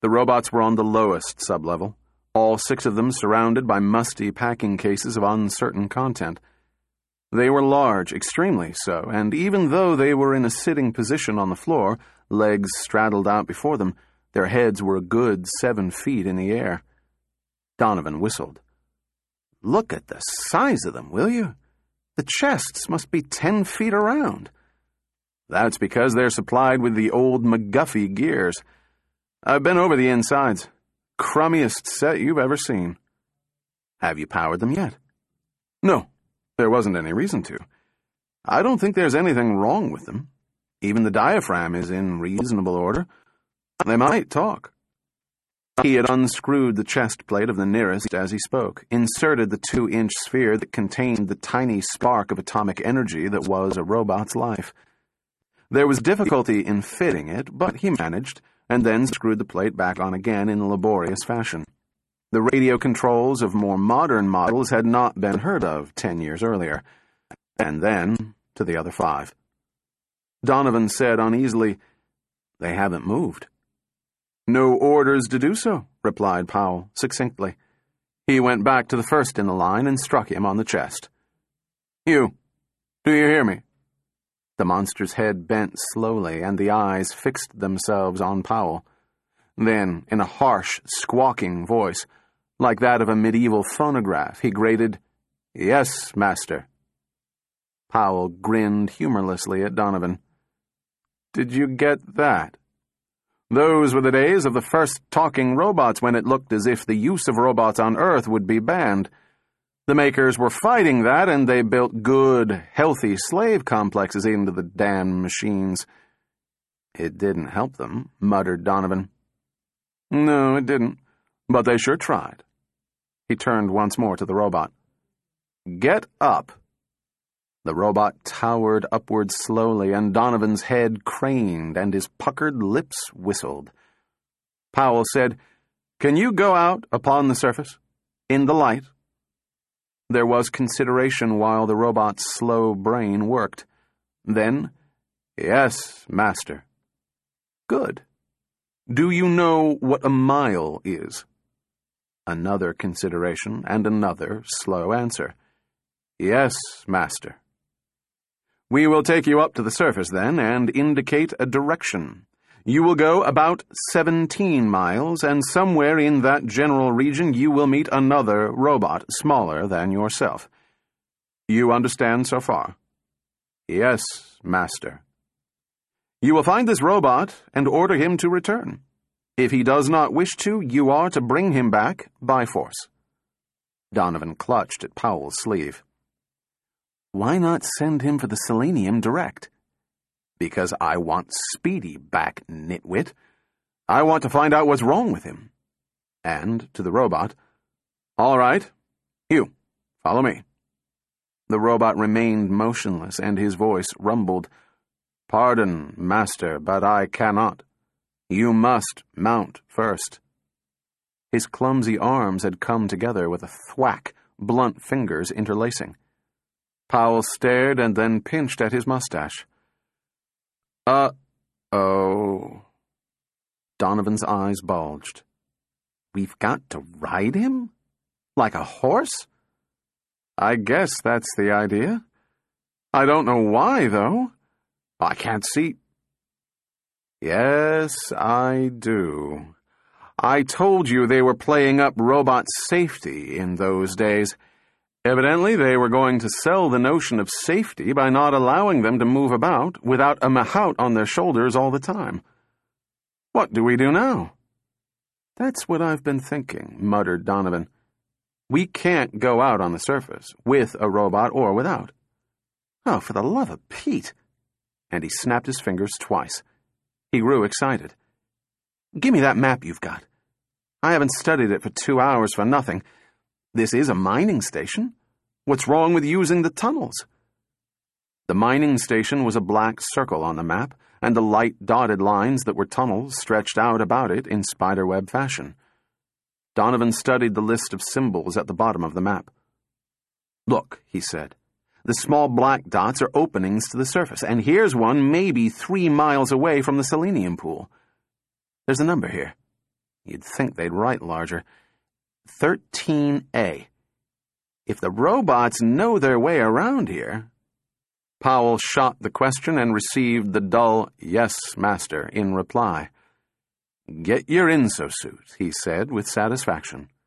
The robots were on the lowest sublevel, all 6 of them surrounded by musty packing cases of uncertain content. They were large, extremely so, and even though they were in a sitting position on the floor, legs straddled out before them, their heads were a good 7 feet in the air. Donovan whistled. "Look at the size of them, will you? The chests must be 10 feet around." "That's because they're supplied with the old McGuffey gears. I've been over the insides. Crummiest set you've ever seen." "Have you powered them yet?" "No. There wasn't any reason to. I don't think there's anything wrong with them. Even the diaphragm is in reasonable order. They might talk." He had unscrewed the chest plate of the nearest as he spoke, inserted the 2-inch sphere that contained the tiny spark of atomic energy that was a robot's life. There was difficulty in fitting it, but he managed, and then screwed the plate back on again in a laborious fashion. The radio controls of more modern models had not been heard of 10 years earlier. And then to the other 5. Donovan said uneasily, "They haven't moved." "No orders to do so," replied Powell succinctly. He went back to the first in the line and struck him on the chest. "You, do you hear me?" The monster's head bent slowly, and the eyes fixed themselves on Powell. Then, in a harsh, squawking voice, like that of a medieval phonograph, he grated, "Yes, master." Powell grinned humorlessly at Donovan. "Did you get that? Those were the days of the first talking robots when it looked as if the use of robots on Earth would be banned. The makers were fighting that, and they built good, healthy slave complexes into the damn machines." "It didn't help them," muttered Donovan. "No, it didn't, but they sure tried." He turned once more to the robot. "Get up." The robot towered upward slowly, and Donovan's head craned and his puckered lips whistled. Powell said, "Can you go out upon the surface? In the light?" There was consideration while the robot's slow brain worked. Then, "Yes, master." "Good. Do you know what a mile is?" Another consideration and another slow answer. "Yes, master." "We will take you up to the surface, then, and indicate a direction. You will go about 17 miles, and somewhere in that general region you will meet another robot smaller than yourself. You understand so far?" "Yes, master." "You will find this robot and order him to return. If he does not wish to, you are to bring him back by force." Donovan clutched at Powell's sleeve. "Why not send him for the selenium direct?" "Because I want Speedy back, nitwit. I want to find out what's wrong with him." And, to the robot, "All right. You, follow me." The robot remained motionless, and his voice rumbled, "Pardon, master, but I cannot. You must mount first." His clumsy arms had come together with a thwack, blunt fingers interlacing. Powell stared and then pinched at his mustache. Uh-oh. Donovan's eyes bulged. "We've got to ride him? Like a horse?" "I guess that's the idea. I don't know why, though. I can't see." "Yes, I do. I told you they were playing up robot safety in those days. Evidently, they were going to sell the notion of safety by not allowing them to move about without a mahout on their shoulders all the time. What do we do now?" "That's what I've been thinking," muttered Donovan. "We can't go out on the surface, with a robot or without." "Oh, for the love of Pete!" And he snapped his fingers twice. He grew excited. "Give me that map you've got. I haven't studied it for 2 hours for nothing. This is a mining station. What's wrong with using the tunnels?" The mining station was a black circle on the map, and the light dotted lines that were tunnels stretched out about it in spiderweb fashion. Donovan studied the list of symbols at the bottom of the map. "Look," he said, "the small black dots are openings to the surface, and here's one maybe 3 miles away from the selenium pool. There's a number here. You'd think they'd write larger. 13A. If the robots know their way around here... Powell shot the question and received the dull, "Yes, master," in reply. "Get your insosuit," he said with satisfaction.